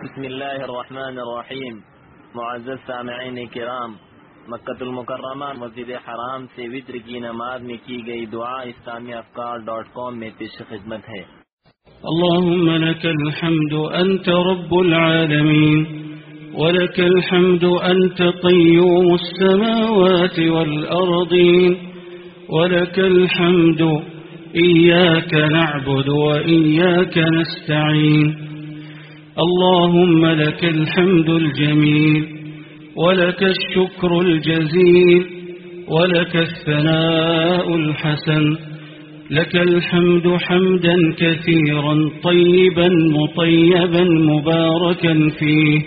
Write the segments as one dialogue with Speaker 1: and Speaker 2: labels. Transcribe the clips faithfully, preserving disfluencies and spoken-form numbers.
Speaker 1: بسم الله الرحمن الرحیم. معزز سامعین کرام، مکۃ المکرمہ مسجد حرام سے وتر کی نماز میں کی گئی دعا اسلامی افکار ڈاٹ کام میں پیش خدمت ہے۔
Speaker 2: اللهم لك الحمد أنت رب العالمين، ولك الحمد أنت قيوم السماوات والأرضين، ولك الحمد إياك نعبد وإياك نستعين. اللهم لك الحمد الجميل، ولك الشكر الجزيل، ولك الثناء الحسن. لك الحمد حمدا كثيرا طيبا مطيبا مباركا فيه،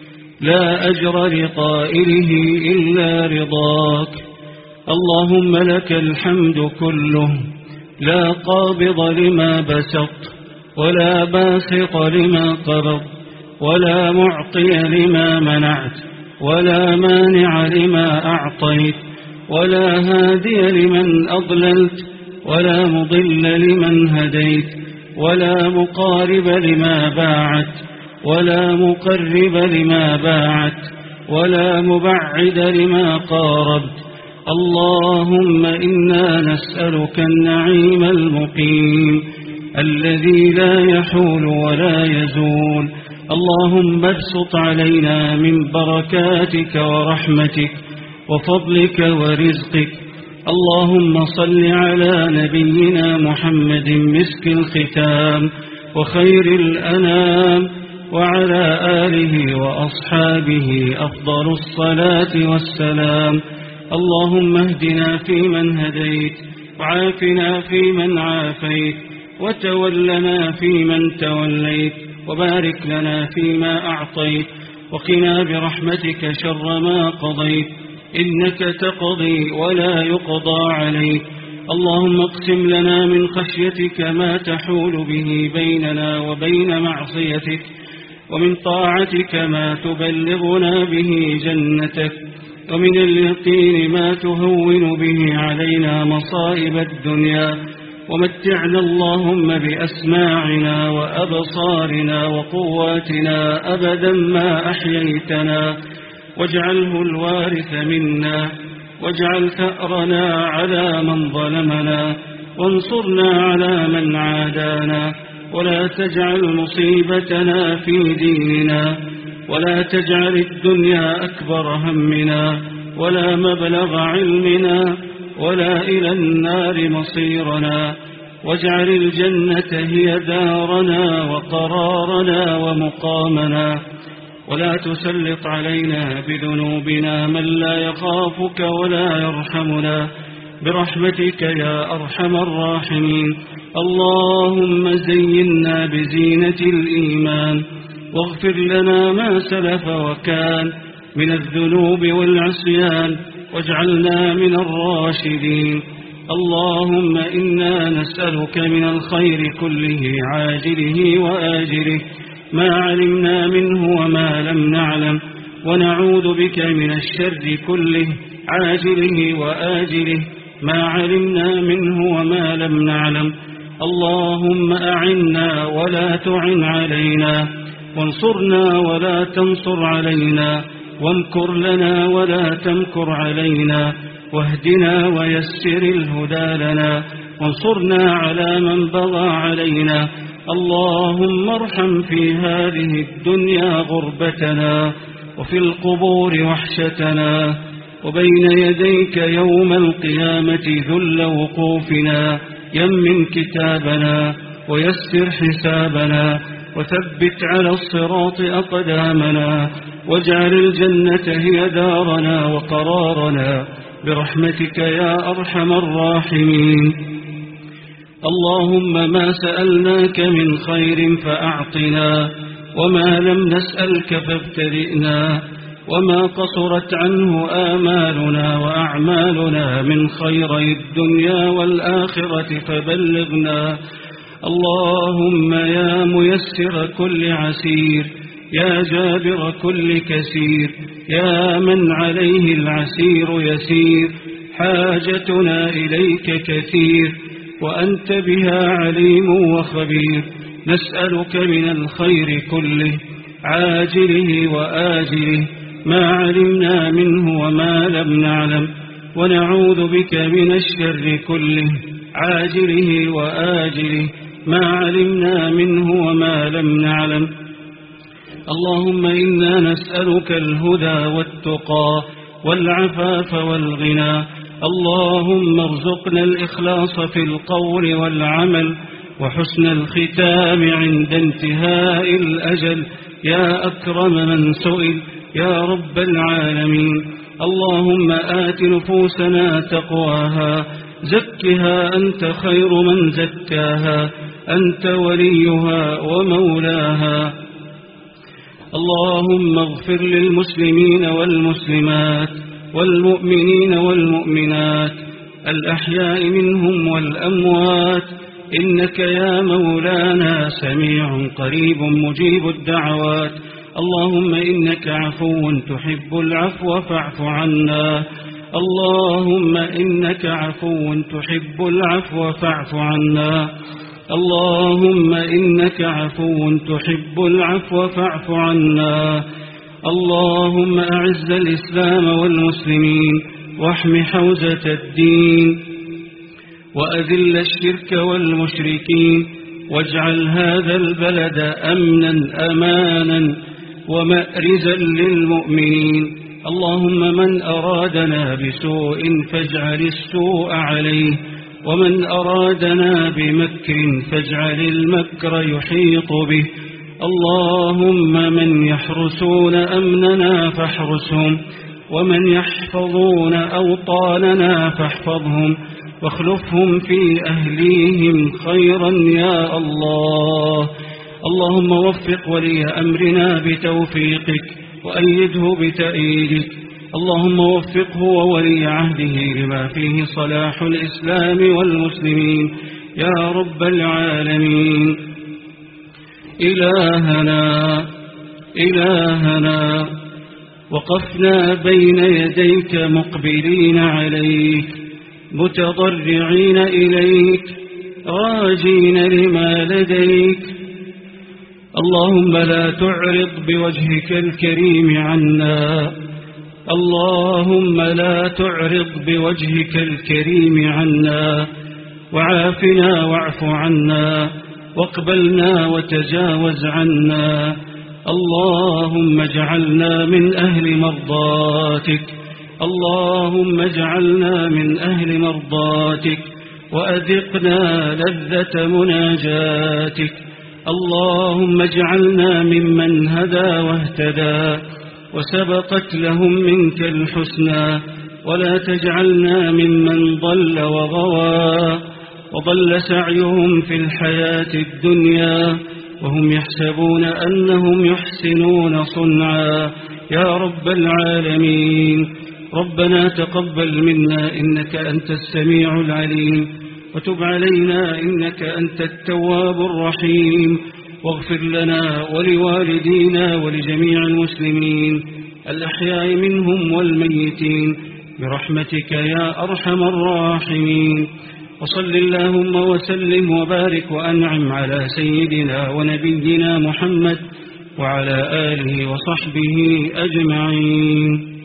Speaker 2: لا أجر لقائله إلا رضاك. اللهم لك الحمد كله، لا قابض لما بسط ولا باسط لما قبض، ولا معطي لما منعت، ولا مانع لما أعطيت، ولا هادي لمن أضللت، ولا مضل لمن هديت، ولا مقارب لما باعت، ولا مقرب لما باعت، ولا مبعد لما قاربت. اللهم إنا نسألك النعيم المقيم الذي لا يحول ولا يزول. اللهم ابسط علينا من بركاتك ورحمتك وفضلك ورزقك. اللهم صل على نبينا محمد مسك الختام وخير الأنام، وعلى آله وأصحابه أفضل الصلاة والسلام. اللهم اهدنا فيمن هديت، وعافنا فيمن عافيت، وتولنا فيمن توليت، وبارك لنا فيما أعطيت، وقنا برحمتك شر ما قضيت، إنك تقضي ولا يقضى عليك. اللهم اقسم لنا من خشيتك ما تحول به بيننا وبين معصيتك، ومن طاعتك ما تبلغنا به جنتك، ومن اليقين ما تهون به علينا مصائب الدنيا. ومتعنا اللهم بأسماعنا وأبصارنا وقواتنا أبدا ما أحييتنا، واجعله الوارث منا، واجعل ثأرنا على من ظلمنا، وانصرنا على من عادانا، ولا تجعل مصيبتنا في ديننا، ولا تجعل الدنيا أكبر همنا، ولا مبلغ علمنا، ولا إلى النار مصيرنا. واجعل الجنة هي دارنا وقرارنا ومقامنا، ولا تسلط علينا بذنوبنا من لا يخافك ولا يرحمنا، برحمتك يا أرحم الراحمين. اللهم زينا بزينة الإيمان، واغفر لنا ما سلف وكان من الذنوب والعصيان، واجعلنا من الراشدين. اللهم إنا نسألك من الخير كله عاجله وآجله، ما علمنا منه وما لم نعلم، ونعوذ بك من الشر كله عاجله وآجله، ما علمنا منه وما لم نعلم. اللهم أعنا ولا تعن علينا، وانصرنا ولا تنصر علينا، وامكر لنا ولا تمكر علينا، واهدنا ويسر الهدى لنا، وانصرنا على من بغى علينا. اللهم ارحم في هذه الدنيا غربتنا، وفي القبور وحشتنا، وبين يديك يوم القيامة ذل وقوفنا. يمن كتابنا ويسر حسابنا، وثبت على الصراط أقدامنا، واجعل الجنة هي دارنا وقرارنا، برحمتك يا أرحم الراحمين. اللهم ما سألناك من خير فأعطنا، وما لم نسألك فابتدئنا، وما قصرت عنه آمالنا وأعمالنا من خيري الدنيا والآخرة فبلغنا. اللهم يا ميسر كل عسير، يا جابر كل كسير، يا من عليه العسير يسير، حاجتنا إليك كثير، وأنت بها عليم وخبير. نسألك من الخير كله عاجله وآجله ما علمنا منه وما لم نعلم، ونعوذ بك من الشر كله عاجله وآجله ما علمنا منه وما لم نعلم. اللهم إنا نسألك الهدى والتقى والعفاف والغنى. اللهم ارزقنا الإخلاص في القول والعمل وحسن الختام عند انتهاء الأجل يا أكرم من سئل يا رب العالمين. اللهم آت نفوسنا تقواها زكها أنت خير من زكاها أنت وليها ومولاها. اللهم اغفر للمسلمين والمسلمات والمؤمنين والمؤمنات الأحياء منهم والأموات، إنك يا مولانا سميع قريب مجيب الدعوات. اللهم إنك عفو تحب العفو فاعف عنا. اللهم إنك عفو تحب العفو فاعف عنا. اللهم إنك عفو تحب العفو فاعف عنا. اللهم أعز الإسلام والمسلمين واحم حوزة الدين وأذل الشرك والمشركين، واجعل هذا البلد أمنا أمانا ومأرزا للمؤمنين. اللهم من أرادنا بسوء فاجعل السوء عليه، ومن أرادنا بمكر فاجعل المكر يحيط به. اللهم من يحرسون أمننا فاحرسهم، ومن يحفظون أوطاننا فاحفظهم، واخلفهم في أهليهم خيرا يا الله. اللهم وفق ولي أمرنا بتوفيقك وأيده بتأييدك. اللهم وفقه وولي عهده لما فيه صلاح الإسلام والمسلمين يا رب العالمين. إلهنا إلهنا وقفنا بين يديك مقبلين عليك متضرعين إليك راجين لما لديك. اللهم لا تعرض بوجهك الكريم عنا، اللهم لا تعرض بوجهك الكريم عنا، وعافنا واعف عنا، واقبلنا وتجاوز عنا. اللهم اجعلنا من أهل مرضاتك، اللهم اجعلنا من أهل مرضاتك، وأذقنا لذة مناجاتك. اللهم اجعلنا ممن هدى واهتدى وسبقت لهم منك الحسنى، ولا تجعلنا ممن ضل وغوى وضل سعيهم في الحياة الدنيا وهم يحسبون أنهم يحسنون صنعا يا رب العالمين. ربنا تقبل منا إنك أنت السميع العليم، وتب علينا إنك أنت التواب الرحيم، واغفر لنا ولوالدينا ولجميع المسلمين الأحياء منهم والميتين برحمتك يا أرحم الراحمين. وصل اللهم وسلم وبارك وأنعم على سيدنا ونبينا محمد وعلى آله وصحبه أجمعين.